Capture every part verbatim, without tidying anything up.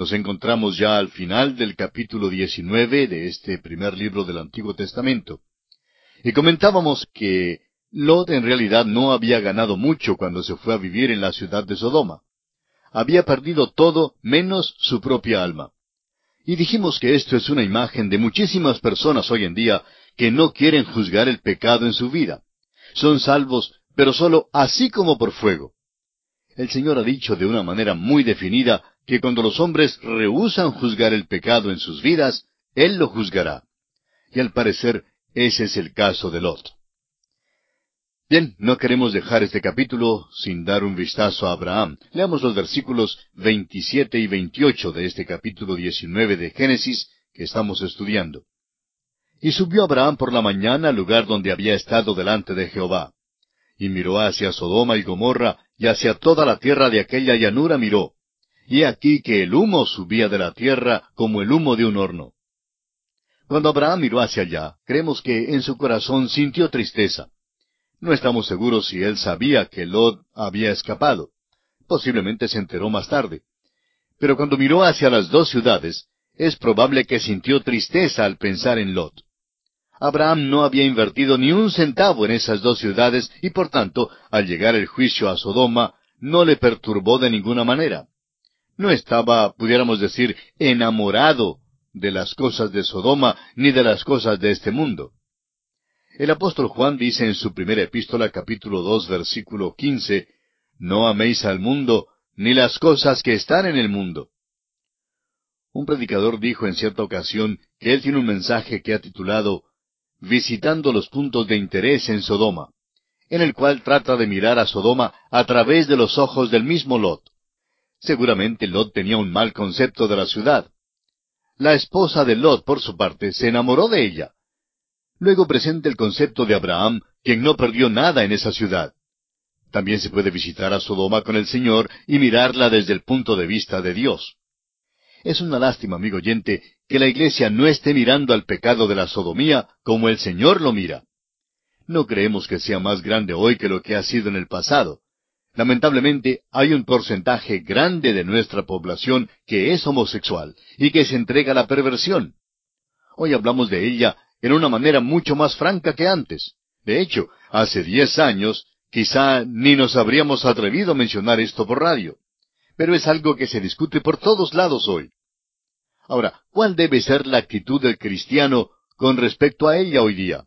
Nos encontramos ya al final del capítulo diecinueve de este primer libro del Antiguo Testamento. Y comentábamos que Lot en realidad no había ganado mucho cuando se fue a vivir en la ciudad de Sodoma. Había perdido todo menos su propia alma. Y dijimos que esto es una imagen de muchísimas personas hoy en día que no quieren juzgar el pecado en su vida. Son salvos, pero solo así como por fuego. El Señor ha dicho de una manera muy definida que cuando los hombres rehúsan juzgar el pecado en sus vidas, Él lo juzgará. Y al parecer, ese es el caso de Lot. Bien, no queremos dejar este capítulo sin dar un vistazo a Abraham. Leamos los versículos veintisiete y veintiocho de este capítulo diecinueve de Génesis que estamos estudiando. Y subió Abraham por la mañana al lugar donde había estado delante de Jehová. Y miró hacia Sodoma y Gomorra, y hacia toda la tierra de aquella llanura miró. Y he aquí que el humo subía de la tierra como el humo de un horno. Cuando Abraham miró hacia allá, creemos que en su corazón sintió tristeza. No estamos seguros si él sabía que Lot había escapado. Posiblemente se enteró más tarde. Pero cuando miró hacia las dos ciudades, es probable que sintió tristeza al pensar en Lot. Abraham no había invertido ni un centavo en esas dos ciudades y por tanto, al llegar el juicio a Sodoma, no le perturbó de ninguna manera. No estaba, pudiéramos decir, enamorado de las cosas de Sodoma ni de las cosas de este mundo. El apóstol Juan dice en su primera epístola, capítulo dos, versículo quince, «No améis al mundo, ni las cosas que están en el mundo». Un predicador dijo en cierta ocasión que él tiene un mensaje que ha titulado «Visitando los puntos de interés en Sodoma», en el cual trata de mirar a Sodoma a través de los ojos del mismo Lot. Seguramente Lot tenía un mal concepto de la ciudad. La esposa de Lot, por su parte, se enamoró de ella. Luego presenta el concepto de Abraham, quien no perdió nada en esa ciudad. También se puede visitar a Sodoma con el Señor y mirarla desde el punto de vista de Dios. Es una lástima, amigo oyente, que la iglesia no esté mirando al pecado de la sodomía como el Señor lo mira. No creemos que sea más grande hoy que lo que ha sido en el pasado. Lamentablemente, hay un porcentaje grande de nuestra población que es homosexual y que se entrega a la perversión. Hoy hablamos de ella en una manera mucho más franca que antes. De hecho, hace diez años, quizá ni nos habríamos atrevido a mencionar esto por radio. Pero es algo que se discute por todos lados hoy. Ahora, ¿cuál debe ser la actitud del cristiano con respecto a ella hoy día?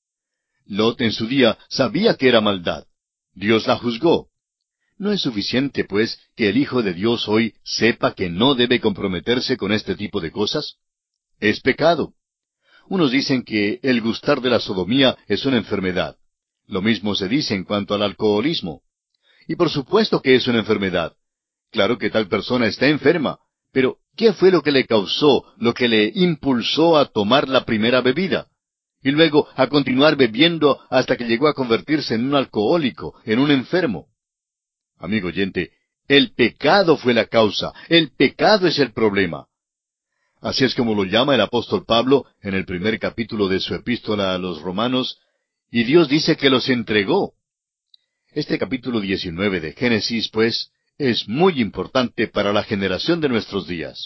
Lot en su día sabía que era maldad. Dios la juzgó. ¿No es suficiente, pues, que el Hijo de Dios hoy sepa que no debe comprometerse con este tipo de cosas? Es pecado. Unos dicen que el gustar de la sodomía es una enfermedad. Lo mismo se dice en cuanto al alcoholismo. Y por supuesto que es una enfermedad. Claro que tal persona está enferma, pero ¿qué fue lo que le causó, lo que le impulsó a tomar la primera bebida? Y luego a continuar bebiendo hasta que llegó a convertirse en un alcohólico, en un enfermo. Amigo oyente, el pecado fue la causa, el pecado es el problema. Así es como lo llama el apóstol Pablo en el primer capítulo de su epístola a los Romanos, y Dios dice que los entregó. Este capítulo diecinueve de Génesis, pues, es muy importante para la generación de nuestros días.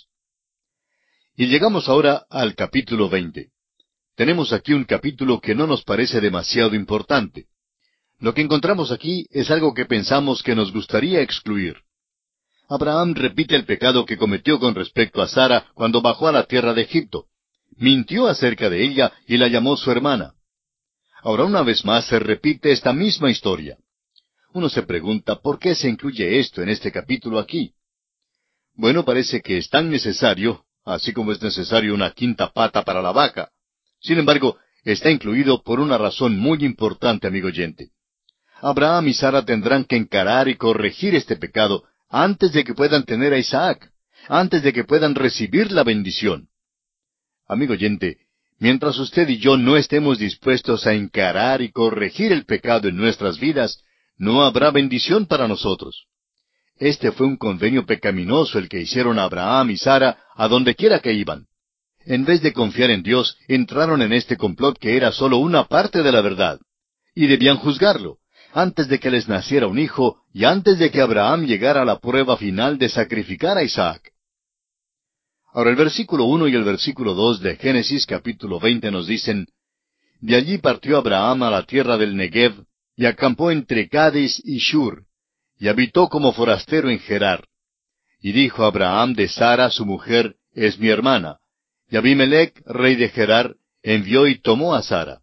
Y llegamos ahora al capítulo veinte. Tenemos aquí un capítulo que no nos parece demasiado importante. Lo que encontramos aquí es algo que pensamos que nos gustaría excluir. Abraham repite el pecado que cometió con respecto a Sara cuando bajó a la tierra de Egipto. Mintió acerca de ella y la llamó su hermana. Ahora una vez más se repite esta misma historia. Uno se pregunta por qué se incluye esto en este capítulo aquí. Bueno, parece que es tan necesario, así como es necesario una quinta pata para la vaca. Sin embargo, está incluido por una razón muy importante, amigo oyente. Abraham y Sara tendrán que encarar y corregir este pecado antes de que puedan tener a Isaac, antes de que puedan recibir la bendición. Amigo oyente, mientras usted y yo no estemos dispuestos a encarar y corregir el pecado en nuestras vidas, no habrá bendición para nosotros. Este fue un convenio pecaminoso el que hicieron Abraham y Sara a donde quiera que iban. En vez de confiar en Dios, entraron en este complot que era solo una parte de la verdad. Y debían juzgarlo, antes de que les naciera un hijo y antes de que Abraham llegara a la prueba final de sacrificar a Isaac. Ahora el versículo uno y el versículo dos de Génesis capítulo veinte nos dicen, De allí partió Abraham a la tierra del Negev, y acampó entre Cades y Shur, y habitó como forastero en Gerar. Y dijo Abraham de Sara su mujer, es mi hermana. Y Abimelech, rey de Gerar, envió y tomó a Sara.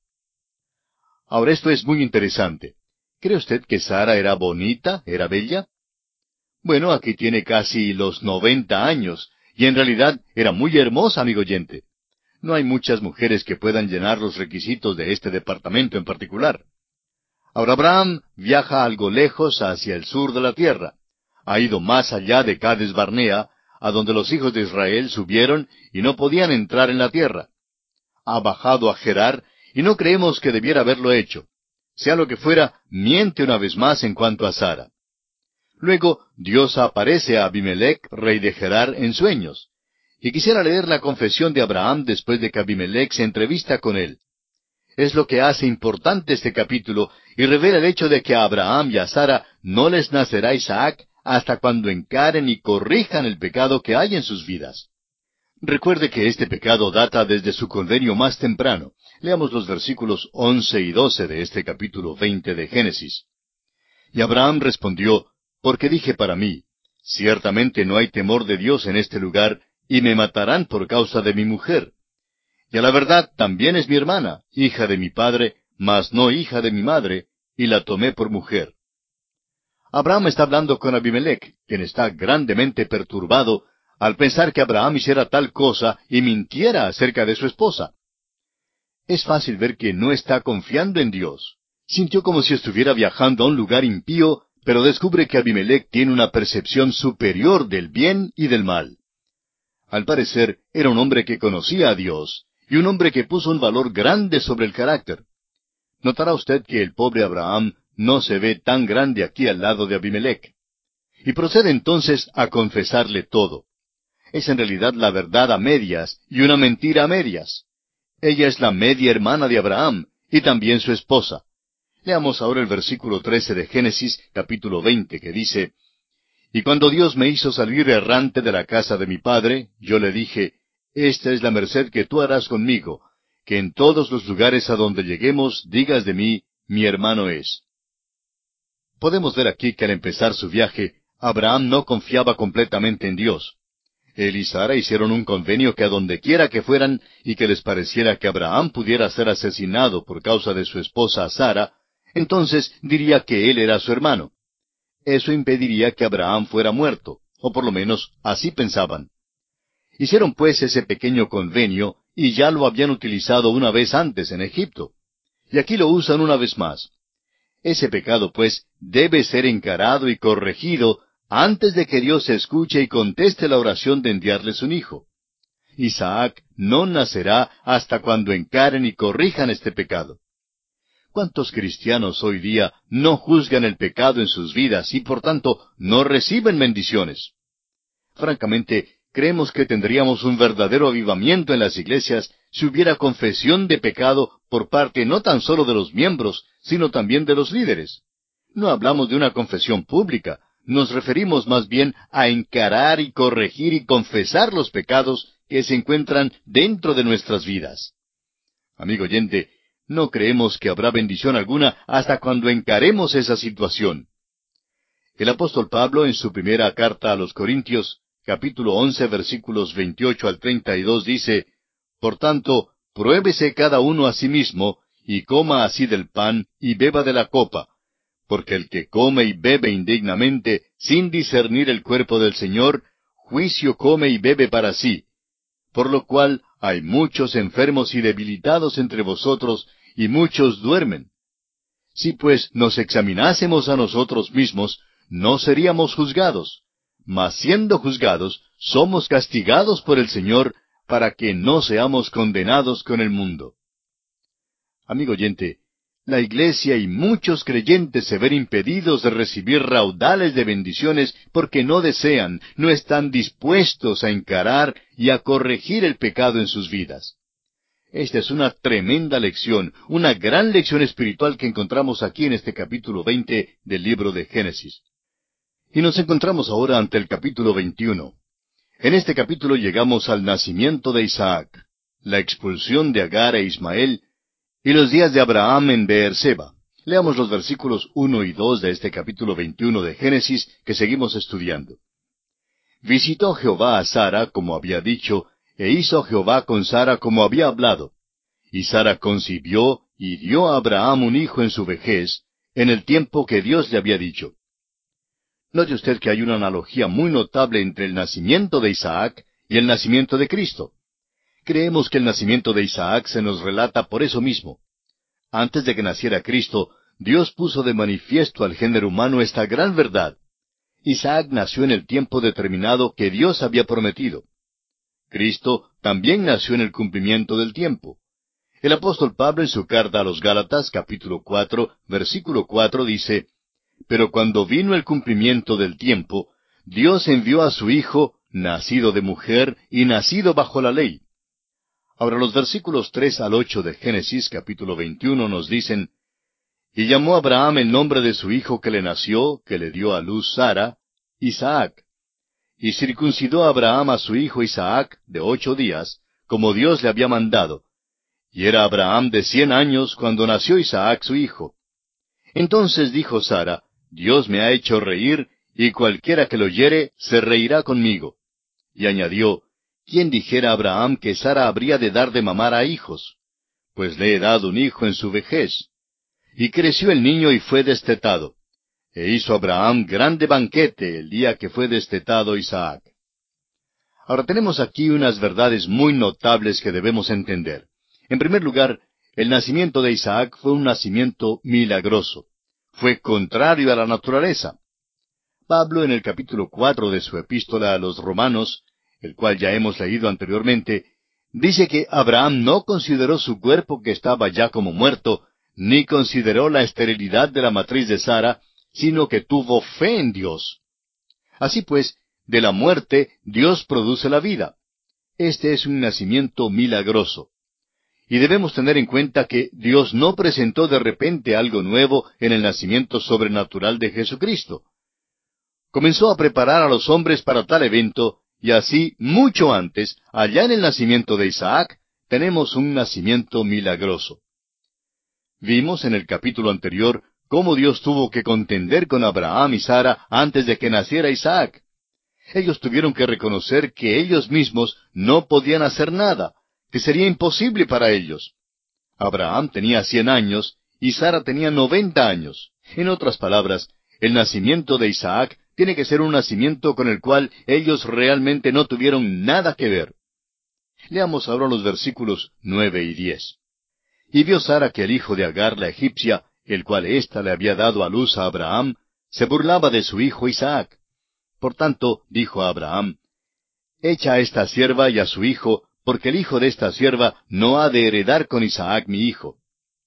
Ahora esto es muy interesante. ¿Cree usted que Sara era bonita, era bella? Bueno, aquí tiene casi los noventa años, y en realidad era muy hermosa, amigo oyente. No hay muchas mujeres que puedan llenar los requisitos de este departamento en particular. Ahora Abraham viaja algo lejos hacia el sur de la tierra. Ha ido más allá de Cades Barnea, a donde los hijos de Israel subieron y no podían entrar en la tierra. Ha bajado a Gerar, y no creemos que debiera haberlo hecho. Sea lo que fuera, miente una vez más en cuanto a Sara. Luego, Dios aparece a Abimelech, rey de Gerar, en sueños. Y quisiera leer la confesión de Abraham después de que Abimelech se entrevista con él. Es lo que hace importante este capítulo y revela el hecho de que a Abraham y a Sara no les nacerá Isaac hasta cuando encaren y corrijan el pecado que hay en sus vidas. Recuerde que este pecado data desde su convenio más temprano. Leamos los versículos once y doce de este capítulo veinte de Génesis. Y Abraham respondió, porque dije para mí, ciertamente no hay temor de Dios en este lugar, y me matarán por causa de mi mujer. Y a la verdad también es mi hermana, hija de mi padre, mas no hija de mi madre, y la tomé por mujer. Abraham está hablando con Abimelech, quien está grandemente perturbado al pensar que Abraham hiciera tal cosa y mintiera acerca de su esposa. Es fácil ver que no está confiando en Dios. Sintió como si estuviera viajando a un lugar impío, pero descubre que Abimelech tiene una percepción superior del bien y del mal. Al parecer, era un hombre que conocía a Dios, y un hombre que puso un valor grande sobre el carácter. Notará usted que el pobre Abraham no se ve tan grande aquí al lado de Abimelech. Y procede entonces a confesarle todo. Es en realidad la verdad a medias y una mentira a medias. Ella es la media hermana de Abraham, y también su esposa. Leamos ahora el versículo trece de Génesis, capítulo veinte, que dice, Y cuando Dios me hizo salir errante de la casa de mi padre, yo le dije, Esta es la merced que tú harás conmigo, que en todos los lugares a donde lleguemos digas de mí, mi hermano es. Podemos ver aquí que al empezar su viaje, Abraham no confiaba completamente en Dios. Él y Sara hicieron un convenio que a donde quiera que fueran y que les pareciera que Abraham pudiera ser asesinado por causa de su esposa Sara, entonces diría que él era su hermano. Eso impediría que Abraham fuera muerto, o por lo menos así pensaban. Hicieron pues ese pequeño convenio y ya lo habían utilizado una vez antes en Egipto. Y aquí lo usan una vez más. Ese pecado pues debe ser encarado y corregido antes de que Dios escuche y conteste la oración de enviarles un hijo. Isaac no nacerá hasta cuando encaren y corrijan este pecado. ¿Cuántos cristianos hoy día no juzgan el pecado en sus vidas y por tanto no reciben bendiciones? Francamente, creemos que tendríamos un verdadero avivamiento en las iglesias si hubiera confesión de pecado por parte no tan solo de los miembros, sino también de los líderes. No hablamos de una confesión pública, nos referimos más bien a encarar y corregir y confesar los pecados que se encuentran dentro de nuestras vidas. Amigo oyente, no creemos que habrá bendición alguna hasta cuando encaremos esa situación. El apóstol Pablo, en su primera carta a los Corintios, capítulo once, versículos veintiocho al treinta y dos, dice, Por tanto, pruébese cada uno a sí mismo, y coma así del pan, y beba de la copa, porque el que come y bebe indignamente, sin discernir el cuerpo del Señor, juicio come y bebe para sí. Por lo cual hay muchos enfermos y debilitados entre vosotros, y muchos duermen. Si pues nos examinásemos a nosotros mismos, no seríamos juzgados. Mas siendo juzgados, somos castigados por el Señor, para que no seamos condenados con el mundo. Amigo oyente, la iglesia y muchos creyentes se ven impedidos de recibir raudales de bendiciones porque no desean, no están dispuestos a encarar y a corregir el pecado en sus vidas. Esta es una tremenda lección, una gran lección espiritual que encontramos aquí en este capítulo veinte del libro de Génesis. Y nos encontramos ahora ante el capítulo veintiuno. En este capítulo llegamos al nacimiento de Isaac, la expulsión de Agar e Ismael, y los días de Abraham en Beerseba. Leamos los versículos uno y dos de este capítulo veintiuno de Génesis que seguimos estudiando. Visitó Jehová a Sara como había dicho, e hizo Jehová con Sara como había hablado. Y Sara concibió y dio a Abraham un hijo en su vejez, en el tiempo que Dios le había dicho. Note usted que hay una analogía muy notable entre el nacimiento de Isaac y el nacimiento de Cristo. Creemos que el nacimiento de Isaac se nos relata por eso mismo. Antes de que naciera Cristo, Dios puso de manifiesto al género humano esta gran verdad. Isaac nació en el tiempo determinado que Dios había prometido. Cristo también nació en el cumplimiento del tiempo. El apóstol Pablo en su carta a los Gálatas, capítulo cuatro, versículo cuatro, dice, «Pero cuando vino el cumplimiento del tiempo, Dios envió a su Hijo, nacido de mujer y nacido bajo la ley». Ahora los versículos tres al ocho de Génesis, capítulo veintiuno, nos dicen, «Y llamó Abraham el nombre de su hijo que le nació, que le dio a luz Sara, Isaac. Y circuncidó Abraham a su hijo Isaac de ocho días, como Dios le había mandado. Y era Abraham de cien años cuando nació Isaac su hijo. Entonces dijo Sara, Dios me ha hecho reír, y cualquiera que lo oyere se reirá conmigo. Y añadió, ¿quién dijera a Abraham que Sara habría de dar de mamar a hijos? Pues le he dado un hijo en su vejez. Y creció el niño y fue destetado. E hizo Abraham grande banquete el día que fue destetado Isaac. Ahora tenemos aquí unas verdades muy notables que debemos entender. En primer lugar, el nacimiento de Isaac fue un nacimiento milagroso. Fue contrario a la naturaleza. Pablo en el capítulo cuatro de su epístola a los Romanos, el cual ya hemos leído anteriormente, dice que Abraham no consideró su cuerpo que estaba ya como muerto, ni consideró la esterilidad de la matriz de Sara, sino que tuvo fe en Dios. Así pues, de la muerte Dios produce la vida. Este es un nacimiento milagroso. Y debemos tener en cuenta que Dios no presentó de repente algo nuevo en el nacimiento sobrenatural de Jesucristo. Comenzó a preparar a los hombres para tal evento, y así, mucho antes, allá en el nacimiento de Isaac, tenemos un nacimiento milagroso. Vimos en el capítulo anterior cómo Dios tuvo que contender con Abraham y Sara antes de que naciera Isaac. Ellos tuvieron que reconocer que ellos mismos no podían hacer nada, que sería imposible para ellos. Abraham tenía cien años y Sara tenía noventa años. En otras palabras, el nacimiento de Isaac tiene que ser un nacimiento con el cual ellos realmente no tuvieron nada que ver. Leamos ahora los versículos nueve y diez. Y vio Sara que el hijo de Agar la egipcia, el cual ésta le había dado a luz a Abraham, se burlaba de su hijo Isaac. Por tanto, dijo a Abraham, «Echa a esta sierva y a su hijo, porque el hijo de esta sierva no ha de heredar con Isaac mi hijo».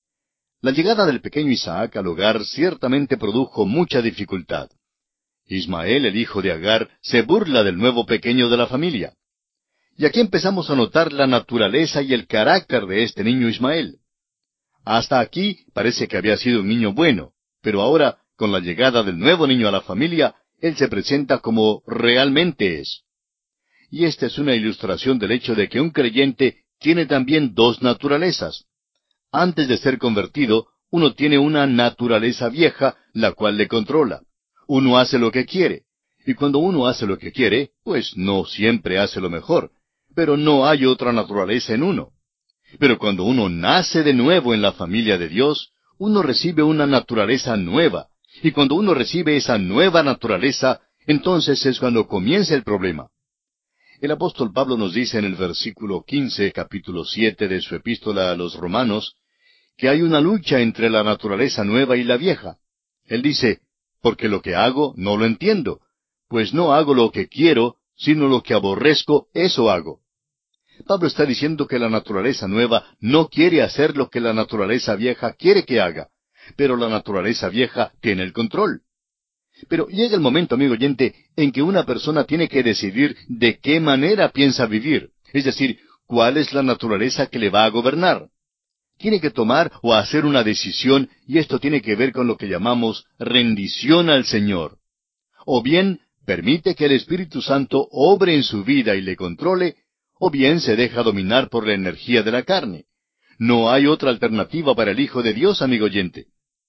La llegada del pequeño Isaac al hogar ciertamente produjo mucha dificultad. Ismael, el hijo de Agar, se burla del nuevo pequeño de la familia. Y aquí empezamos a notar la naturaleza y el carácter de este niño Ismael. Hasta aquí parece que había sido un niño bueno, pero ahora, con la llegada del nuevo niño a la familia, él se presenta como realmente es. Y esta es una ilustración del hecho de que un creyente tiene también dos naturalezas. Antes de ser convertido, uno tiene una naturaleza vieja, la cual le controla. Uno hace lo que quiere. Y cuando uno hace lo que quiere, pues no siempre hace lo mejor. Pero no hay otra naturaleza en uno. Pero cuando uno nace de nuevo en la familia de Dios, uno recibe una naturaleza nueva. Y cuando uno recibe esa nueva naturaleza, entonces es cuando comienza el problema. El apóstol Pablo nos dice en el versículo quince, capítulo siete de su epístola a los Romanos, que hay una lucha entre la naturaleza nueva y la vieja. Él dice, porque lo que hago no lo entiendo, pues no hago lo que quiero, sino lo que aborrezco, eso hago. Pablo está diciendo que la naturaleza nueva no quiere hacer lo que la naturaleza vieja quiere que haga, pero la naturaleza vieja tiene el control. Pero llega el momento, amigo oyente, en que una persona tiene que decidir de qué manera piensa vivir, es decir, cuál es la naturaleza que le va a gobernar. Tiene que tomar o hacer una decisión, y esto tiene que ver con lo que llamamos rendición al Señor. O bien permite que el Espíritu Santo obre en su vida y le controle, o bien se deja dominar por la energía de la carne. No hay otra alternativa para el Hijo de Dios, amigo oyente.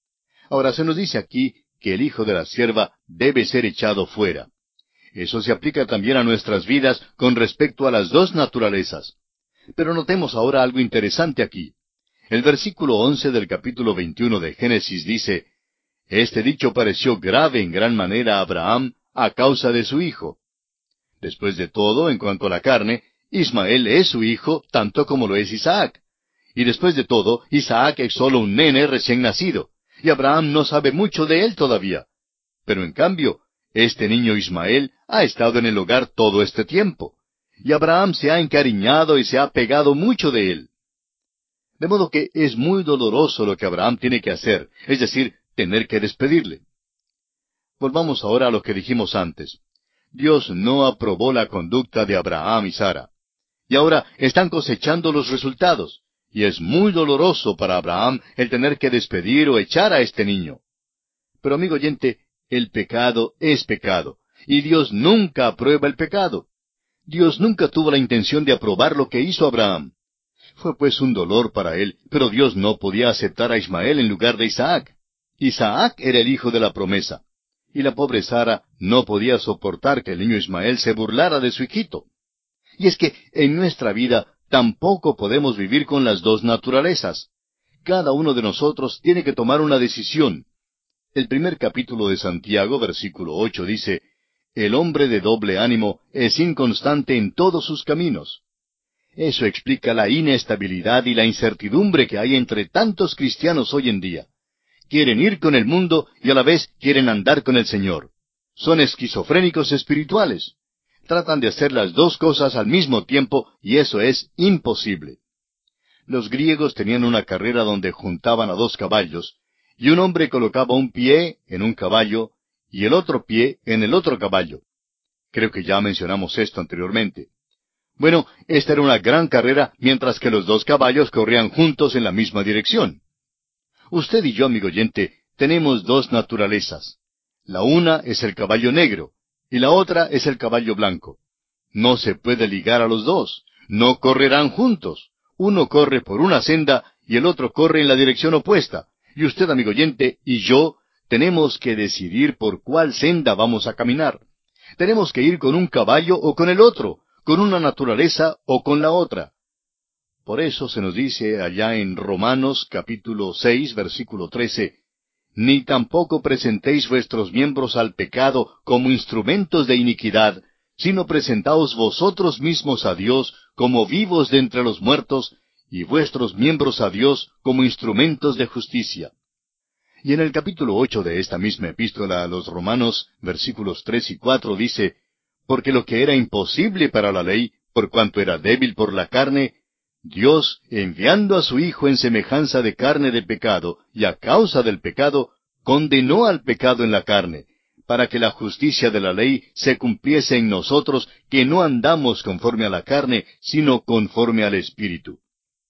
Ahora se nos dice aquí que el hijo de la sierva debe ser echado fuera. Eso se aplica también a nuestras vidas con respecto a las dos naturalezas. Pero notemos ahora algo interesante aquí. El versículo once del capítulo veintiuno de Génesis dice, «Este dicho pareció grave en gran manera a Abraham a causa de su hijo». Después de todo, en cuanto a la carne, Ismael es su hijo tanto como lo es Isaac. Y después de todo, Isaac es solo un nene recién nacido, y Abraham no sabe mucho de él todavía. Pero en cambio, este niño Ismael ha estado en el hogar todo este tiempo, y Abraham se ha encariñado y se ha pegado mucho de él. De modo que es muy doloroso lo que Abraham tiene que hacer, es decir, tener que despedirle. Volvamos ahora a lo que dijimos antes. Dios no aprobó la conducta de Abraham y Sara. Y ahora están cosechando los resultados, y es muy doloroso para Abraham el tener que despedir o echar a este niño. Pero amigo oyente, el pecado es pecado, y Dios nunca aprueba el pecado. Dios nunca tuvo la intención de aprobar lo que hizo Abraham. Fue pues un dolor para él, pero Dios no podía aceptar a Ismael en lugar de Isaac. Isaac era el hijo de la promesa, y la pobre Sara no podía soportar que el niño Ismael se burlara de su hijito. Y es que en nuestra vida tampoco podemos vivir con las dos naturalezas. Cada uno de nosotros tiene que tomar una decisión. El primer capítulo de Santiago, versículo ocho, dice, «El hombre de doble ánimo es inconstante en todos sus caminos». Eso explica la inestabilidad y la incertidumbre que hay entre tantos cristianos hoy en día. Quieren ir con el mundo y a la vez quieren andar con el Señor. Son esquizofrénicos espirituales. Tratan de hacer las dos cosas al mismo tiempo y eso es imposible. Los griegos tenían una carrera donde juntaban a dos caballos, y un hombre colocaba un pie en un caballo y el otro pie en el otro caballo. Creo que ya mencionamos esto anteriormente. Bueno, esta era una gran carrera mientras que los dos caballos corrían juntos en la misma dirección. Usted y yo, amigo oyente, tenemos dos naturalezas. La una es el caballo negro y la otra es el caballo blanco. No se puede ligar a los dos. No correrán juntos. Uno corre por una senda y el otro corre en la dirección opuesta. Y usted, amigo oyente, y yo tenemos que decidir por cuál senda vamos a caminar. Tenemos que ir con un caballo o con el otro, con una naturaleza o con la otra. Por eso se nos dice allá en Romanos capítulo seis, versículo trece, «Ni tampoco presentéis vuestros miembros al pecado como instrumentos de iniquidad, sino presentaos vosotros mismos a Dios como vivos de entre los muertos, y vuestros miembros a Dios como instrumentos de justicia». Y en el capítulo ocho de esta misma epístola a los Romanos, versículos tres y cuatro, dice, «Porque lo que era imposible para la ley, por cuanto era débil por la carne, Dios, enviando a su Hijo en semejanza de carne de pecado, y a causa del pecado, condenó al pecado en la carne, para que la justicia de la ley se cumpliese en nosotros, que no andamos conforme a la carne, sino conforme al Espíritu».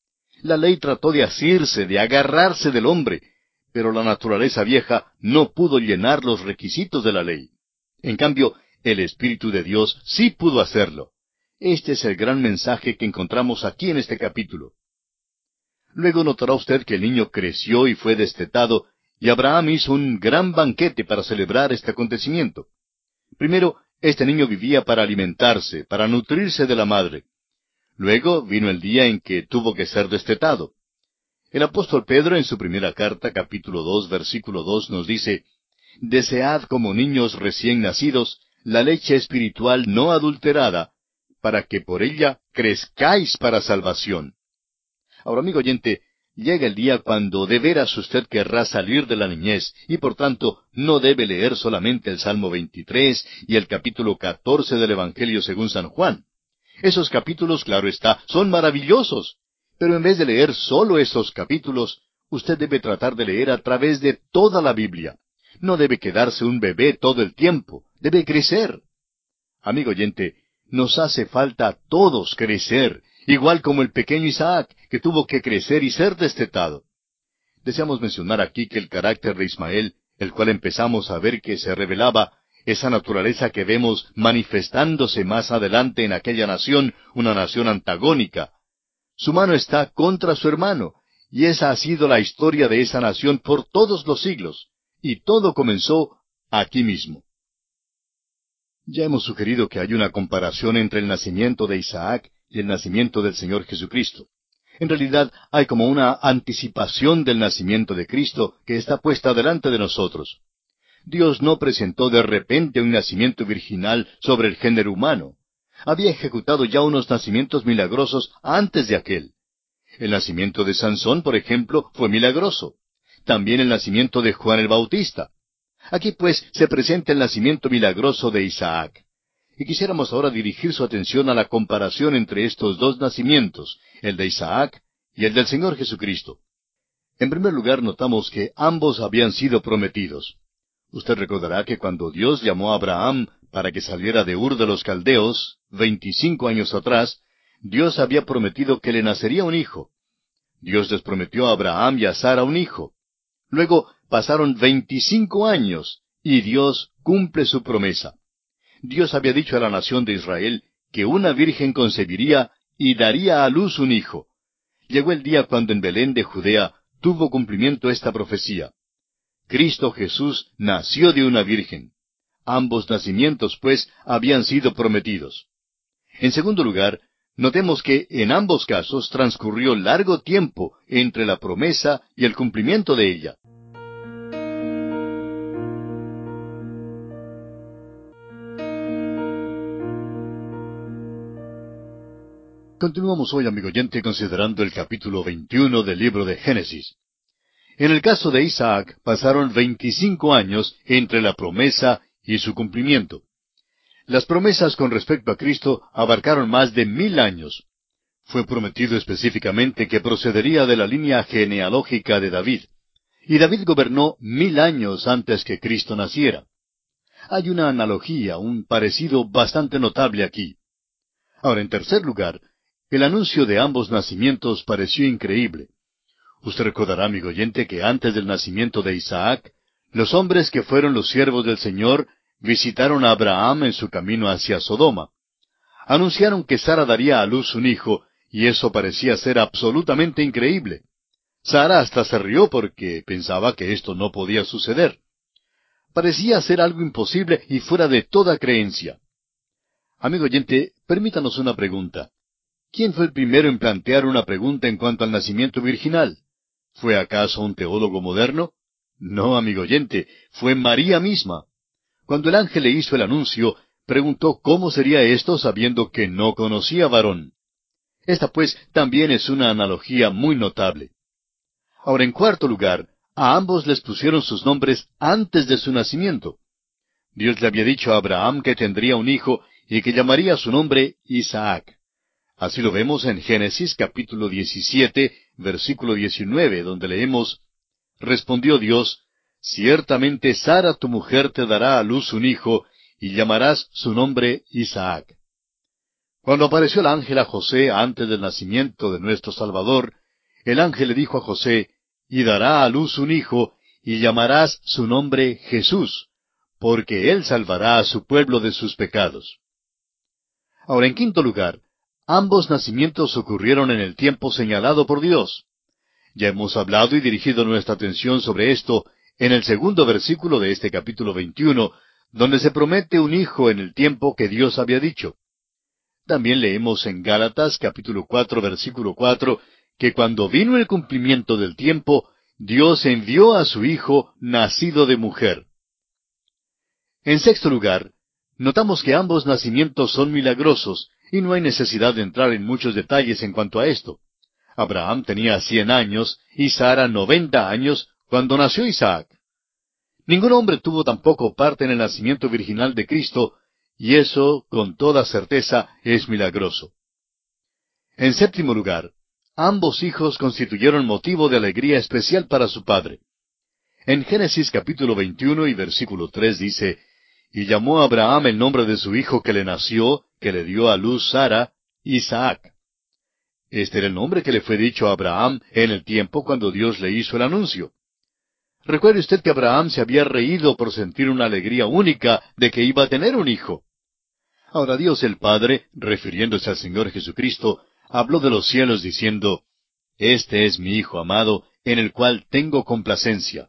La ley trató de asirse, de agarrarse del hombre, pero la naturaleza vieja no pudo llenar los requisitos de la ley. En cambio, el Espíritu de Dios sí pudo hacerlo. Este es el gran mensaje que encontramos aquí en este capítulo. Luego notará usted que el niño creció y fue destetado, y Abraham hizo un gran banquete para celebrar este acontecimiento. Primero, este niño vivía para alimentarse, para nutrirse de la madre. Luego vino el día en que tuvo que ser destetado. El apóstol Pedro en su primera carta, capítulo dos, versículo dos, nos dice, «Desead como niños recién nacidos la leche espiritual no adulterada, para que por ella crezcáis para salvación». Ahora, amigo oyente, llega el día cuando de veras usted querrá salir de la niñez, y por tanto no debe leer solamente el Salmo veintitrés y el capítulo catorce del Evangelio según San Juan. Esos capítulos, claro está, son maravillosos. Pero en vez de leer solo esos capítulos, usted debe tratar de leer a través de toda la Biblia. No debe quedarse un bebé todo el tiempo, debe crecer. Amigo oyente, nos hace falta a todos crecer, igual como el pequeño Isaac, que tuvo que crecer y ser destetado. Deseamos mencionar aquí que el carácter de Ismael, el cual empezamos a ver que se revelaba, esa naturaleza que vemos manifestándose más adelante en aquella nación, una nación antagónica. Su mano está contra su hermano, y esa ha sido la historia de esa nación por todos los siglos, y todo comenzó aquí mismo. Ya hemos sugerido que hay una comparación entre el nacimiento de Isaac y el nacimiento del Señor Jesucristo. En realidad hay como una anticipación del nacimiento de Cristo que está puesta delante de nosotros. Dios no presentó de repente un nacimiento virginal sobre el género humano. Había ejecutado ya unos nacimientos milagrosos antes de aquel. El nacimiento de Sansón, por ejemplo, fue milagroso. También el nacimiento de Juan el Bautista. Aquí pues se presenta el nacimiento milagroso de Isaac. Y quisiéramos ahora dirigir su atención a la comparación entre estos dos nacimientos, el de Isaac y el del Señor Jesucristo. En primer lugar, notamos que ambos habían sido prometidos. Usted recordará que cuando Dios llamó a Abraham para que saliera de Ur de los Caldeos, veinticinco años atrás, Dios había prometido que le nacería un hijo. Dios les prometió a Abraham y a Sara un hijo. Luego pasaron veinticinco años, y Dios cumple su promesa. Dios había dicho a la nación de Israel que una virgen concebiría y daría a luz un hijo. Llegó el día cuando en Belén de Judea tuvo cumplimiento esta profecía. Cristo Jesús nació de una virgen. Ambos nacimientos, pues, habían sido prometidos. En segundo lugar, notemos que en ambos casos transcurrió largo tiempo entre la promesa y el cumplimiento de ella. Continuamos hoy, amigo oyente, considerando el capítulo veintiuno del libro de Génesis. En el caso de Isaac, pasaron veinticinco años entre la promesa y su cumplimiento. Las promesas con respecto a Cristo abarcaron más de mil años. Fue prometido específicamente que procedería de la línea genealógica de David. Y David gobernó mil años antes que Cristo naciera. Hay una analogía, un parecido bastante notable aquí. Ahora, en tercer lugar, el anuncio de ambos nacimientos pareció increíble. Usted recordará, amigo oyente, que antes del nacimiento de Isaac, los hombres que fueron los siervos del Señor visitaron a Abraham en su camino hacia Sodoma. Anunciaron que Sara daría a luz un hijo, y eso parecía ser absolutamente increíble. Sara hasta se rió porque pensaba que esto no podía suceder. Parecía ser algo imposible y fuera de toda creencia. Amigo oyente, permítanos una pregunta. ¿Quién fue el primero en plantear una pregunta en cuanto al nacimiento virginal? ¿Fue acaso un teólogo moderno? No, amigo oyente, fue María misma. Cuando el ángel le hizo el anuncio, preguntó cómo sería esto sabiendo que no conocía varón. Esta pues también es una analogía muy notable. Ahora, en cuarto lugar, a ambos les pusieron sus nombres antes de su nacimiento. Dios le había dicho a Abraham que tendría un hijo y que llamaría su nombre Isaac. Así lo vemos en Génesis capítulo diecisiete, versículo diecinueve, donde leemos, respondió Dios, ciertamente Sara tu mujer te dará a luz un hijo, y llamarás su nombre Isaac. Cuando apareció el ángel a José antes del nacimiento de nuestro Salvador, el ángel le dijo a José, y dará a luz un hijo, y llamarás su nombre Jesús, porque él salvará a su pueblo de sus pecados. Ahora, en quinto lugar, ambos nacimientos ocurrieron en el tiempo señalado por Dios. Ya hemos hablado y dirigido nuestra atención sobre esto en el segundo versículo de este capítulo veintiuno, donde se promete un hijo en el tiempo que Dios había dicho. También leemos en Gálatas capítulo cuatro, versículo cuatro, que cuando vino el cumplimiento del tiempo, Dios envió a su Hijo nacido de mujer. En sexto lugar, notamos que ambos nacimientos son milagrosos, y no hay necesidad de entrar en muchos detalles en cuanto a esto. Abraham tenía cien años y Sara noventa años cuando nació Isaac. Ningún hombre tuvo tampoco parte en el nacimiento virginal de Cristo, y eso, con toda certeza, es milagroso. En séptimo lugar, ambos hijos constituyeron motivo de alegría especial para su padre. En Génesis capítulo veintiuno y versículo tres dice, y llamó a Abraham el nombre de su hijo que le nació, que le dio a luz Sara, Isaac. Este era el nombre que le fue dicho a Abraham en el tiempo cuando Dios le hizo el anuncio. Recuerde usted que Abraham se había reído por sentir una alegría única de que iba a tener un hijo. Ahora Dios el Padre, refiriéndose al Señor Jesucristo, habló de los cielos diciendo, «Este es mi Hijo amado, en el cual tengo complacencia».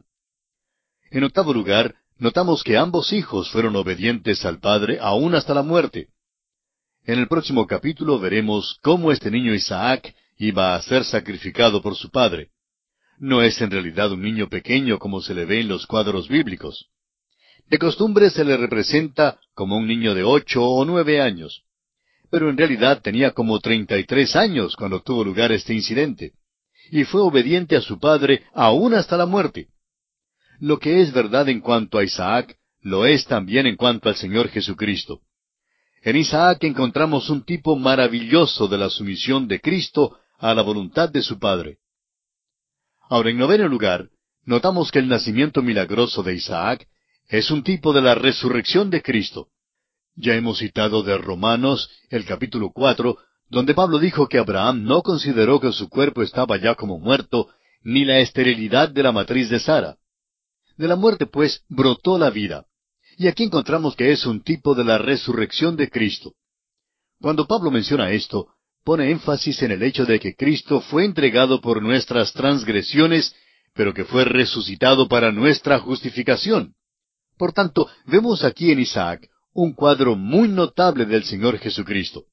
En octavo lugar, notamos que ambos hijos fueron obedientes al Padre aún hasta la muerte. En el próximo capítulo veremos cómo este niño Isaac iba a ser sacrificado por su padre. No es en realidad un niño pequeño como se le ve en los cuadros bíblicos. De costumbre se le representa como un niño de ocho o nueve años. Pero en realidad tenía como treinta y tres años cuando tuvo lugar este incidente. Y fue obediente a su padre aún hasta la muerte. Lo que es verdad en cuanto a Isaac, lo es también en cuanto al Señor Jesucristo. En Isaac encontramos un tipo maravilloso de la sumisión de Cristo a la voluntad de su Padre. Ahora, en noveno lugar, notamos que el nacimiento milagroso de Isaac es un tipo de la resurrección de Cristo. Ya hemos citado de Romanos, el capítulo cuatro, donde Pablo dijo que Abraham no consideró que su cuerpo estaba ya como muerto, ni la esterilidad de la matriz de Sara. De la muerte, pues, brotó la vida. Y aquí encontramos que es un tipo de la resurrección de Cristo. Cuando Pablo menciona esto, pone énfasis en el hecho de que Cristo fue entregado por nuestras transgresiones, pero que fue resucitado para nuestra justificación. Por tanto, vemos aquí en Isaac un cuadro muy notable del Señor Jesucristo.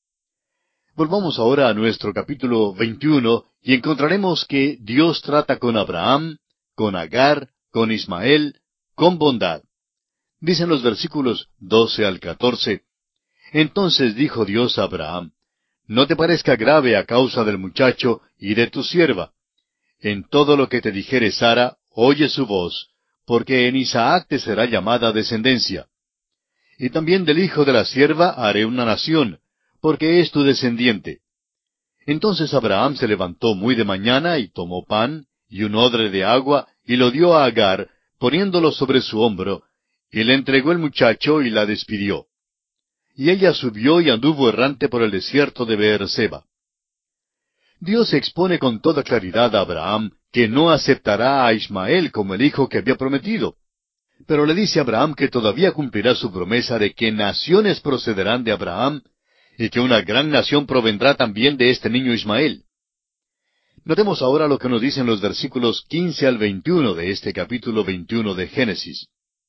Volvamos ahora a nuestro capítulo veintiuno y encontraremos que Dios trata con Abraham, con Agar, con Ismael, con bondad. Dicen los versículos doce al catorce, «Entonces dijo Dios a Abraham, no te parezca grave a causa del muchacho y de tu sierva. En todo lo que te dijere Sara, oye su voz, porque en Isaac te será llamada descendencia. Y también del hijo de la sierva haré una nación, porque es tu descendiente». Entonces Abraham se levantó muy de mañana y tomó pan y un odre de agua y lo dio a Agar, poniéndolo sobre su hombro, y le entregó el muchacho y la despidió. Y ella subió y anduvo errante por el desierto de Beerseba. Dios expone con toda claridad a Abraham que no aceptará a Ismael como el hijo que había prometido. Pero le dice a Abraham que todavía cumplirá su promesa de que naciones procederán de Abraham y que una gran nación provendrá también de este niño Ismael. Notemos ahora lo que nos dicen los versículos quince al veintiuno de este capítulo veintiuno de Génesis.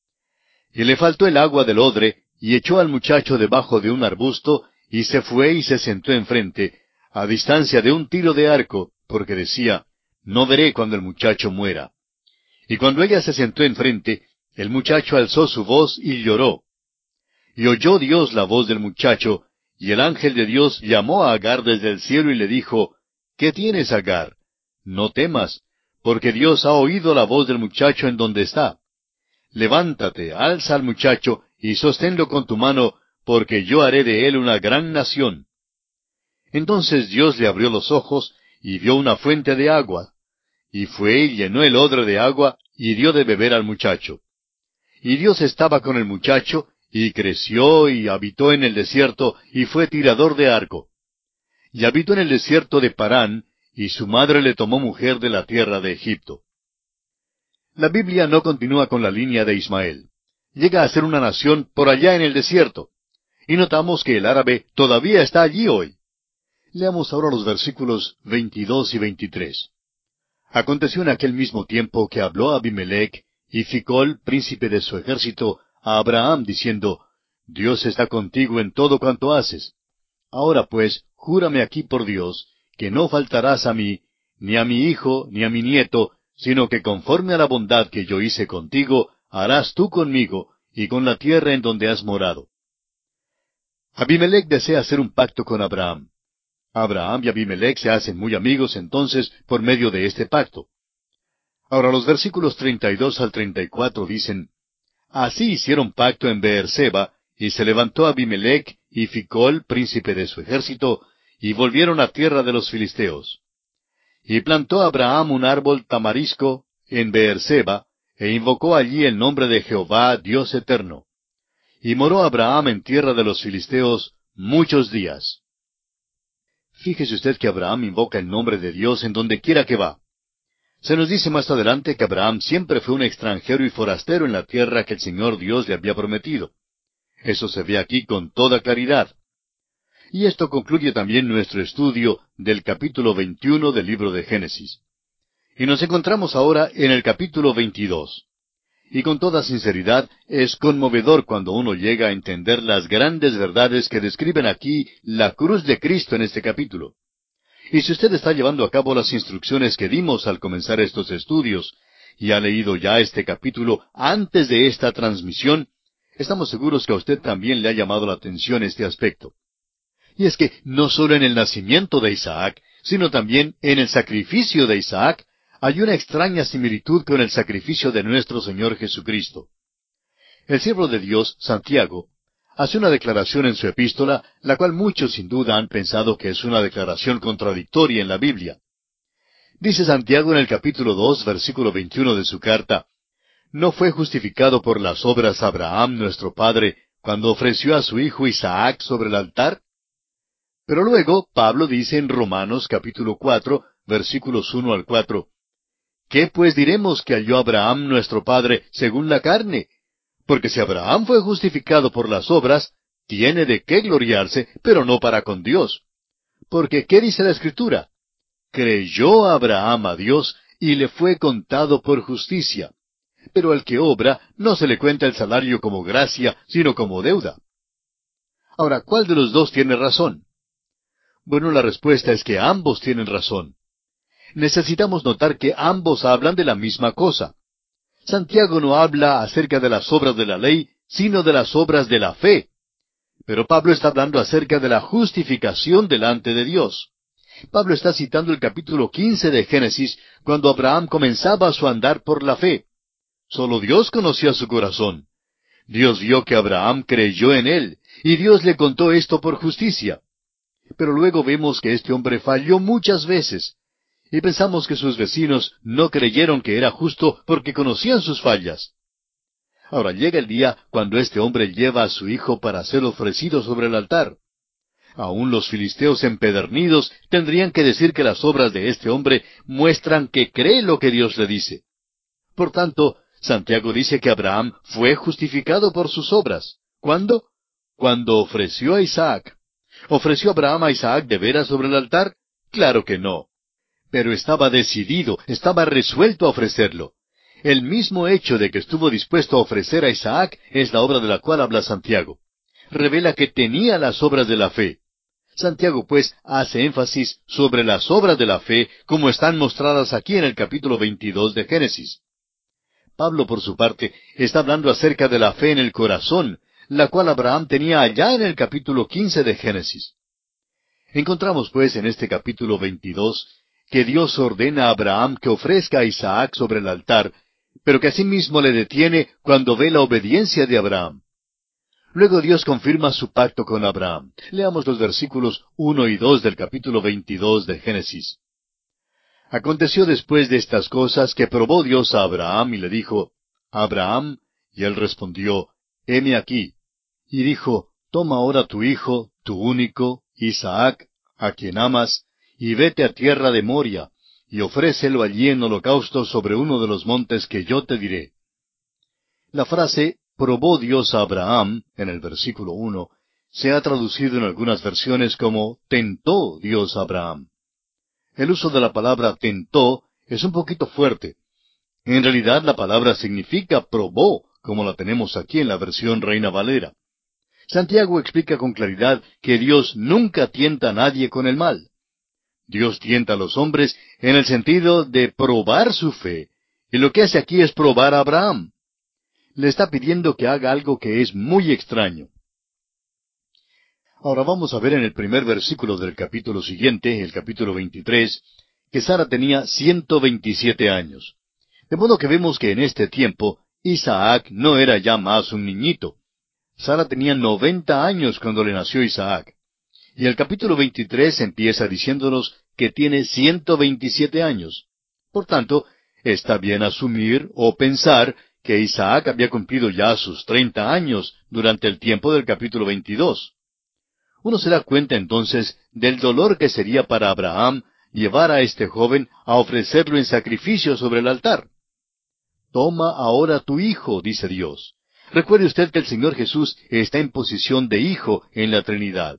Y le faltó el agua del odre, y echó al muchacho debajo de un arbusto, y se fue y se sentó enfrente, a distancia de un tiro de arco, porque decía, no veré cuando el muchacho muera. Y cuando ella se sentó enfrente, el muchacho alzó su voz y lloró. Y oyó Dios la voz del muchacho, y el ángel de Dios llamó a Agar desde el cielo y le dijo, ¿qué tienes, Agar? No temas, porque Dios ha oído la voz del muchacho en donde está. Levántate, alza al muchacho, y sosténlo con tu mano, porque yo haré de él una gran nación. Entonces Dios le abrió los ojos, y vio una fuente de agua. Y fue y llenó el odre de agua, y dio de beber al muchacho. Y Dios estaba con el muchacho, y creció, y habitó en el desierto, y fue tirador de arco. Y habitó en el desierto de Parán, y su madre le tomó mujer de la tierra de Egipto. La Biblia no continúa con la línea de Ismael. Llega a ser una nación por allá en el desierto. Y notamos que el árabe todavía está allí hoy. Leamos ahora los versículos veintidós y veintitrés. Aconteció en aquel mismo tiempo que habló Abimelech y Ficol, príncipe de su ejército, a Abraham, diciendo, Dios está contigo en todo cuanto haces. Ahora pues, júrame aquí por Dios, que no faltarás a mí, ni a mi hijo, ni a mi nieto, sino que conforme a la bondad que yo hice contigo, harás tú conmigo, y con la tierra en donde has morado. Abimelech desea hacer un pacto con Abraham. Abraham y Abimelech se hacen muy amigos entonces por medio de este pacto. Ahora los versículos treinta y dos al treinta y cuatro dicen, Así hicieron pacto en Beerseba, y se levantó Abimelech y Ficol, príncipe de su ejército, y volvieron a tierra de los filisteos. Y plantó Abraham un árbol tamarisco en Beerseba, e invocó allí el nombre de Jehová, Dios eterno. Y moró Abraham en tierra de los filisteos muchos días. Fíjese usted que Abraham invoca el nombre de Dios en donde quiera que va. Se nos dice más adelante que Abraham siempre fue un extranjero y forastero en la tierra que el Señor Dios le había prometido. Eso se ve aquí con toda claridad. Y esto concluye también nuestro estudio del capítulo veintiuno del libro de Génesis. Y nos encontramos ahora en el capítulo veintidós. Y con toda sinceridad, es conmovedor cuando uno llega a entender las grandes verdades que describen aquí la cruz de Cristo en este capítulo. Y si usted está llevando a cabo las instrucciones que dimos al comenzar estos estudios, y ha leído ya este capítulo antes de esta transmisión, estamos seguros que a usted también le ha llamado la atención este aspecto. Y es que no solo en el nacimiento de Isaac, sino también en el sacrificio de Isaac, hay una extraña similitud con el sacrificio de nuestro Señor Jesucristo. El siervo de Dios, Santiago, hace una declaración en su epístola, la cual muchos sin duda han pensado que es una declaración contradictoria en la Biblia. Dice Santiago en el capítulo dos, versículo veintiuno de su carta, ¿no fue justificado por las obras Abraham nuestro padre cuando ofreció a su hijo Isaac sobre el altar? Pero luego Pablo dice en Romanos capítulo cuatro, versículos uno al cuatro, ¿qué pues diremos que halló Abraham nuestro padre según la carne? Porque si Abraham fue justificado por las obras, tiene de qué gloriarse, pero no para con Dios. Porque, ¿qué dice la Escritura? Creyó Abraham a Dios, y le fue contado por justicia. Pero al que obra, no se le cuenta el salario como gracia, sino como deuda. Ahora, ¿cuál de los dos tiene razón? Bueno, la respuesta es que ambos tienen razón. Necesitamos notar que ambos hablan de la misma cosa. Santiago no habla acerca de las obras de la ley, sino de las obras de la fe. Pero Pablo está hablando acerca de la justificación delante de Dios. Pablo está citando el capítulo quince de Génesis, cuando Abraham comenzaba su andar por la fe. Solo Dios conocía su corazón. Dios vio que Abraham creyó en él, y Dios le contó esto por justicia. Pero luego vemos que este hombre falló muchas veces. Y pensamos que sus vecinos no creyeron que era justo porque conocían sus fallas. Ahora llega el día cuando este hombre lleva a su hijo para ser ofrecido sobre el altar. Aún los filisteos empedernidos tendrían que decir que las obras de este hombre muestran que cree lo que Dios le dice. Por tanto, Santiago dice que Abraham fue justificado por sus obras. ¿Cuándo? Cuando ofreció a Isaac. ¿Ofreció Abraham a Isaac de veras sobre el altar? Claro que no. Pero estaba decidido, estaba resuelto a ofrecerlo. El mismo hecho de que estuvo dispuesto a ofrecer a Isaac es la obra de la cual habla Santiago. Revela que tenía las obras de la fe. Santiago, pues, hace énfasis sobre las obras de la fe como están mostradas aquí en el capítulo veintidós de Génesis. Pablo, por su parte, está hablando acerca de la fe en el corazón, la cual Abraham tenía allá en el capítulo quince de Génesis. Encontramos, pues, en este capítulo veintidós, que Dios ordena a Abraham que ofrezca a Isaac sobre el altar, pero que asimismo le detiene cuando ve la obediencia de Abraham. Luego Dios confirma su pacto con Abraham. Leamos los versículos uno y dos del capítulo veintidós de Génesis. Aconteció después de estas cosas que probó Dios a Abraham y le dijo, Abraham, y él respondió, heme aquí. Y dijo, toma ahora tu hijo, tu único, Isaac, a quien amas, y vete a tierra de Moria, y ofrécelo allí en holocausto sobre uno de los montes que yo te diré. La frase, probó Dios a Abraham, en el versículo uno, se ha traducido en algunas versiones como, tentó Dios a Abraham. El uso de la palabra tentó es un poquito fuerte. En realidad la palabra significa probó, como la tenemos aquí en la versión Reina Valera. Santiago explica con claridad que Dios nunca tienta a nadie con el mal. Dios tienta a los hombres en el sentido de probar su fe, y lo que hace aquí es probar a Abraham. Le está pidiendo que haga algo que es muy extraño. Ahora vamos a ver en el primer versículo del capítulo siguiente, el capítulo veintitrés, que Sara tenía ciento veintisiete años. De modo que vemos que en este tiempo Isaac no era ya más un niñito. Sara tenía noventa años cuando le nació Isaac. Y el capítulo veintitrés empieza diciéndonos que tiene ciento veintisiete años. Por tanto, está bien asumir o pensar que Isaac había cumplido ya sus treinta años durante el tiempo del capítulo veintidós. Uno se da cuenta entonces del dolor que sería para Abraham llevar a este joven a ofrecerlo en sacrificio sobre el altar. Toma ahora tu hijo, dice Dios. Recuerde usted que el Señor Jesús está en posición de hijo en la Trinidad.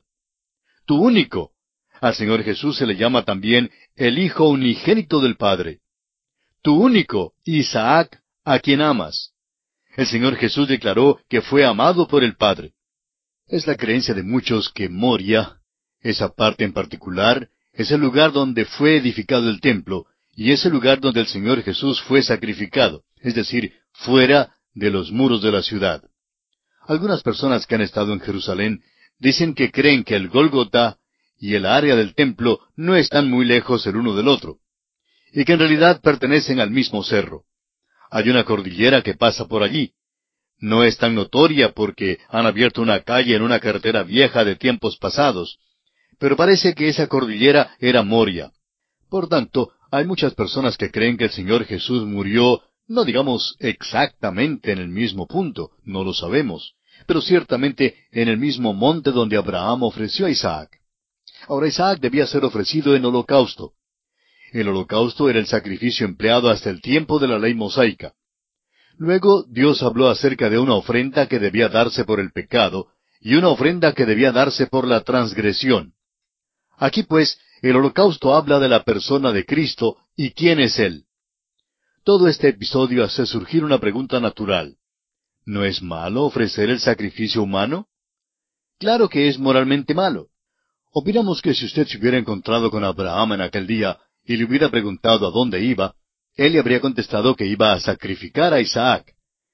Tu único. Al Señor Jesús se le llama también el Hijo unigénito del Padre. Tu único, Isaac, a quien amas. El Señor Jesús declaró que fue amado por el Padre. Es la creencia de muchos que Moria, esa parte en particular, es el lugar donde fue edificado el templo, y es el lugar donde el Señor Jesús fue sacrificado, es decir, fuera de los muros de la ciudad. Algunas personas que han estado en Jerusalén dicen que creen que el Gólgota y el área del templo no están muy lejos el uno del otro, y que en realidad pertenecen al mismo cerro. Hay una cordillera que pasa por allí. No es tan notoria porque han abierto una calle en una carretera vieja de tiempos pasados, pero parece que esa cordillera era Moria. Por tanto, hay muchas personas que creen que el Señor Jesús murió, no digamos exactamente en el mismo punto, no lo sabemos, pero ciertamente en el mismo monte donde Abraham ofreció a Isaac. Ahora Isaac debía ser ofrecido en holocausto. El holocausto era el sacrificio empleado hasta el tiempo de la ley mosaica. Luego Dios habló acerca de una ofrenda que debía darse por el pecado y una ofrenda que debía darse por la transgresión. Aquí pues, el holocausto habla de la persona de Cristo y quién es Él. Todo este episodio hace surgir una pregunta natural. ¿No es malo ofrecer el sacrificio humano? Claro que es moralmente malo. Opinamos que si usted se hubiera encontrado con Abraham en aquel día y le hubiera preguntado a dónde iba, él le habría contestado que iba a sacrificar a Isaac.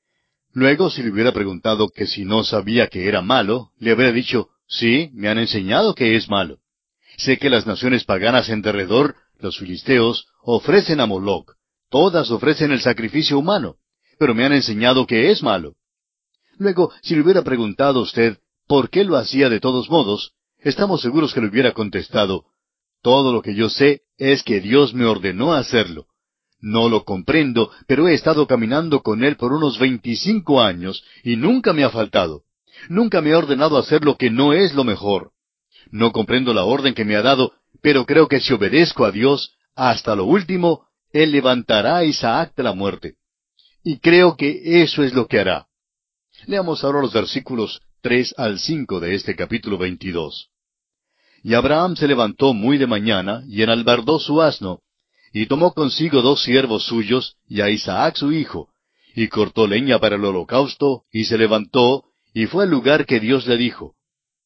Luego, si le hubiera preguntado que si no sabía que era malo, le habría dicho, sí, me han enseñado que es malo. Sé que las naciones paganas en derredor, los filisteos, ofrecen a Moloc. Todas ofrecen el sacrificio humano, pero me han enseñado que es malo. Luego, si le hubiera preguntado a usted por qué lo hacía de todos modos, estamos seguros que le hubiera contestado, todo lo que yo sé es que Dios me ordenó hacerlo. No lo comprendo, pero he estado caminando con Él por unos veinticinco años y nunca me ha faltado. Nunca me ha ordenado hacer lo que no es lo mejor. No comprendo la orden que me ha dado, pero creo que si obedezco a Dios, hasta lo último, Él levantará a Isaac de la muerte. Y creo que eso es lo que hará. Leamos ahora los versículos tres al cinco de este capítulo veintidós. Y Abraham se levantó muy de mañana, y enalbardó su asno, y tomó consigo dos siervos suyos, y a Isaac su hijo, y cortó leña para el holocausto, y se levantó, y fue al lugar que Dios le dijo.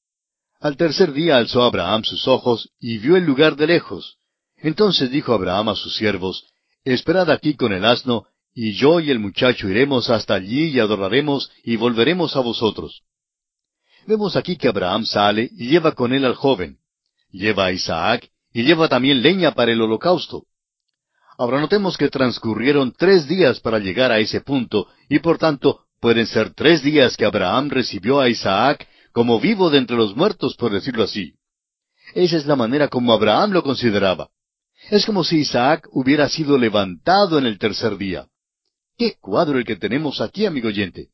Al tercer día alzó Abraham sus ojos, y vio el lugar de lejos. Entonces dijo Abraham a sus siervos, Esperad aquí con el asno, y yo y el muchacho iremos hasta allí y adoraremos, y volveremos a vosotros. Vemos aquí que Abraham sale y lleva con él al joven. Lleva a Isaac, y lleva también leña para el holocausto. Ahora notemos que transcurrieron tres días para llegar a ese punto, y por tanto pueden ser tres días que Abraham recibió a Isaac como vivo de entre los muertos, por decirlo así. Esa es la manera como Abraham lo consideraba. Es como si Isaac hubiera sido levantado en el tercer día. ¡Qué cuadro el que tenemos aquí, amigo oyente!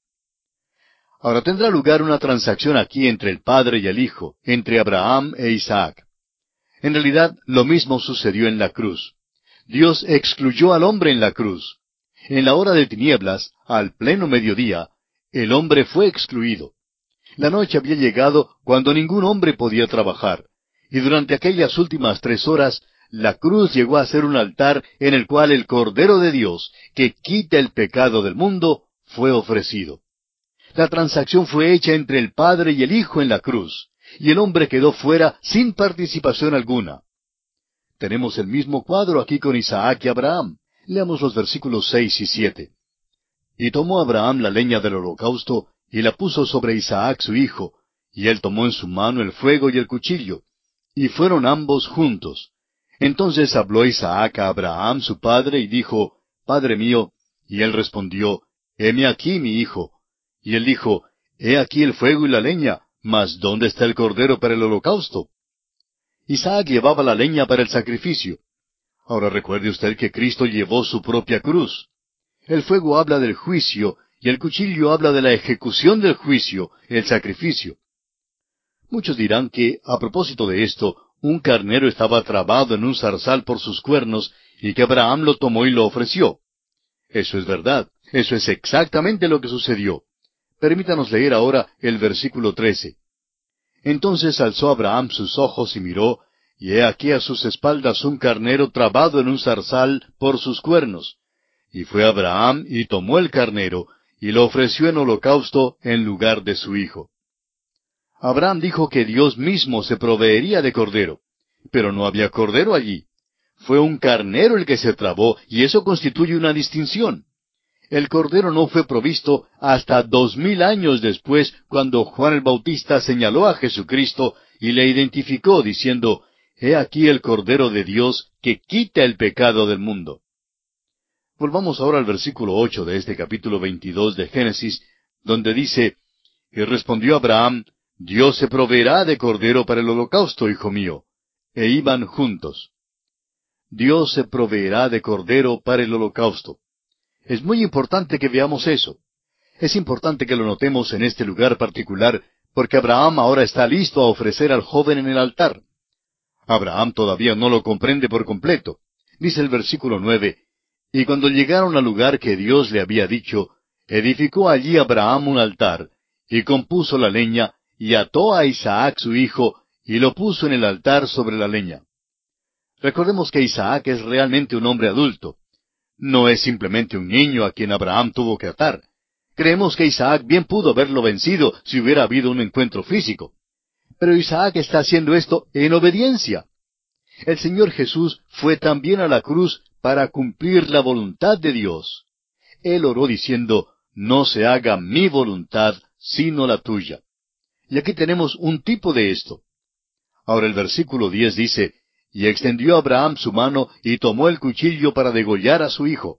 Ahora tendrá lugar una transacción aquí entre el Padre y el Hijo, entre Abraham e Isaac. En realidad, lo mismo sucedió en la cruz. Dios excluyó al hombre en la cruz. En la hora de tinieblas, al pleno mediodía, el hombre fue excluido. La noche había llegado cuando ningún hombre podía trabajar, y durante aquellas últimas tres horas, la cruz llegó a ser un altar en el cual el Cordero de Dios, que quita el pecado del mundo, fue ofrecido. La transacción fue hecha entre el Padre y el Hijo en la cruz, y el hombre quedó fuera sin participación alguna. Tenemos el mismo cuadro aquí con Isaac y Abraham. Leamos los versículos seis y siete. Y tomó Abraham la leña del holocausto, y la puso sobre Isaac su hijo, y él tomó en su mano el fuego y el cuchillo, y fueron ambos juntos. Entonces habló Isaac a Abraham su padre, y dijo, Padre mío, y él respondió, Heme aquí, mi hijo. Y él dijo, He aquí el fuego y la leña, mas ¿dónde está el cordero para el holocausto? Isaac llevaba la leña para el sacrificio. Ahora recuerde usted que Cristo llevó su propia cruz. El fuego habla del juicio, y el cuchillo habla de la ejecución del juicio, el sacrificio. Muchos dirán que, a propósito de esto, un carnero estaba trabado en un zarzal por sus cuernos, y que Abraham lo tomó y lo ofreció. Eso es verdad, eso es exactamente lo que sucedió. Permítanos leer ahora el versículo trece. Entonces alzó Abraham sus ojos y miró, y he aquí a sus espaldas un carnero trabado en un zarzal por sus cuernos. Y fue Abraham y tomó el carnero, y lo ofreció en holocausto en lugar de su hijo. Abraham dijo que Dios mismo se proveería de cordero, pero no había cordero allí. Fue un carnero el que se trabó, y eso constituye una distinción. El cordero no fue provisto hasta dos mil años después, cuando Juan el Bautista señaló a Jesucristo y le identificó diciendo, «He aquí el Cordero de Dios que quita el pecado del mundo». Volvamos ahora al versículo ocho de este capítulo veintidós de Génesis, donde dice, «Y respondió Abraham, Dios se proveerá de cordero para el holocausto, hijo mío». E iban juntos. Dios se proveerá de cordero para el holocausto. Es muy importante que veamos eso. Es importante que lo notemos en este lugar particular, porque Abraham ahora está listo a ofrecer al joven en el altar. Abraham todavía no lo comprende por completo. Dice el versículo nueve, «Y cuando llegaron al lugar que Dios le había dicho, edificó allí Abraham un altar, y compuso la leña, y ató a Isaac su hijo, y lo puso en el altar sobre la leña». Recordemos que Isaac es realmente un hombre adulto. No es simplemente un niño a quien Abraham tuvo que atar. Creemos que Isaac bien pudo haberlo vencido si hubiera habido un encuentro físico. Pero Isaac está haciendo esto en obediencia. El Señor Jesús fue también a la cruz para cumplir la voluntad de Dios. Él oró diciendo, «No se haga mi voluntad, sino la tuya». Y aquí tenemos un tipo de esto. Ahora el versículo diez dice, «Y extendió Abraham su mano y tomó el cuchillo para degollar a su hijo».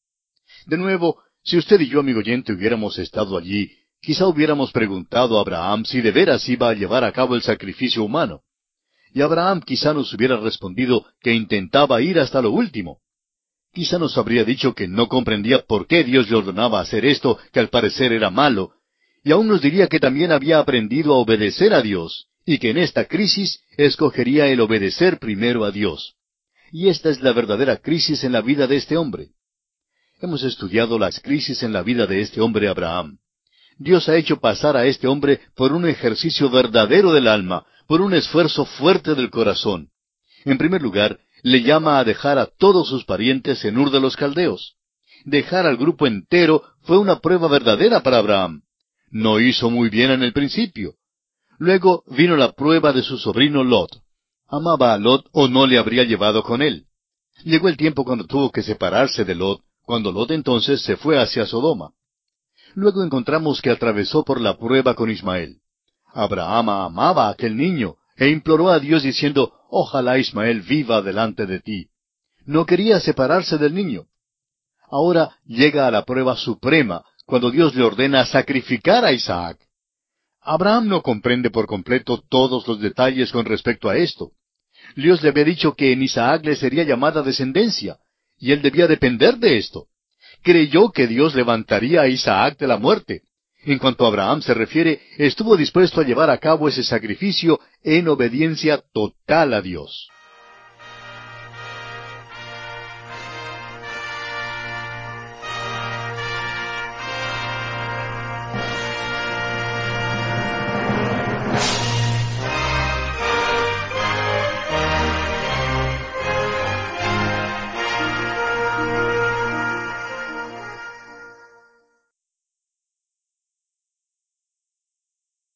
De nuevo, si usted y yo, amigo oyente, hubiéramos estado allí, quizá hubiéramos preguntado a Abraham si de veras iba a llevar a cabo el sacrificio humano. Y Abraham quizá nos hubiera respondido que intentaba ir hasta lo último. Quizá nos habría dicho que no comprendía por qué Dios le ordenaba hacer esto, que al parecer era malo, y aún nos diría que también había aprendido a obedecer a Dios, y que en esta crisis escogería el obedecer primero a Dios. Y esta es la verdadera crisis en la vida de este hombre. Hemos estudiado las crisis en la vida de este hombre Abraham. Dios ha hecho pasar a este hombre por un ejercicio verdadero del alma, por un esfuerzo fuerte del corazón. En primer lugar, le llama a dejar a todos sus parientes en Ur de los Caldeos. Dejar al grupo entero fue una prueba verdadera para Abraham. No hizo muy bien en el principio. Luego vino la prueba de su sobrino Lot. ¿Amaba a Lot o no le habría llevado con él? Llegó el tiempo cuando tuvo que separarse de Lot, cuando Lot entonces se fue hacia Sodoma. Luego encontramos que atravesó por la prueba con Ismael. Abraham amaba a aquel niño e imploró a Dios diciendo, «Ojalá Ismael viva delante de ti». No quería separarse del niño. Ahora llega a la prueba suprema, cuando Dios le ordena sacrificar a Isaac. Abraham no comprende por completo todos los detalles con respecto a esto. Dios le había dicho que en Isaac le sería llamada descendencia, y él debía depender de esto. Creyó que Dios levantaría a Isaac de la muerte. En cuanto a Abraham se refiere, estuvo dispuesto a llevar a cabo ese sacrificio en obediencia total a Dios.